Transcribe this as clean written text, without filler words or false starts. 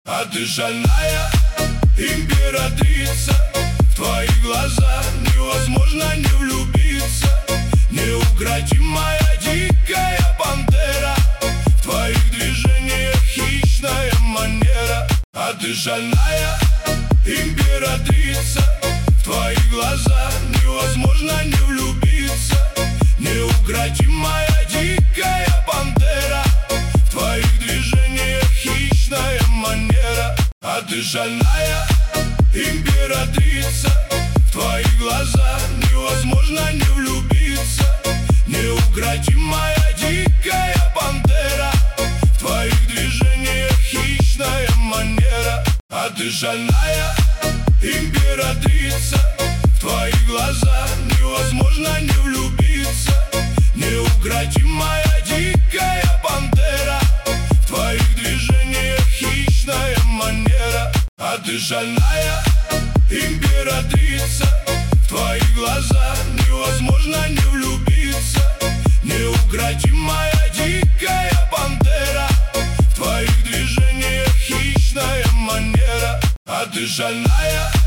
А ты шальная императрица. В твои глаза невозможно не влюбиться. Неукротимая дикая пантера. В твоих движениях хищная манера. А ты шальная императрица. В твои глаза невозможно не влюбиться. Неукротимая дикая пантера. В твоих движениях хищная манера. А ты шальная императрица. В твои глаза невозможно не влюбиться. Неукротимая дикая пантера. В твоих движениях хищная манера. А ты шальная императрица. В твои глаза невозможно не влюбиться. Неукротимая дикая пантера. В твоих движениях хищная манера. А ты шальная императрица. В твои глаза невозможно не влюбиться. Неукротимая дикая пантера. В твоих движениях хищная манера. А ты шальная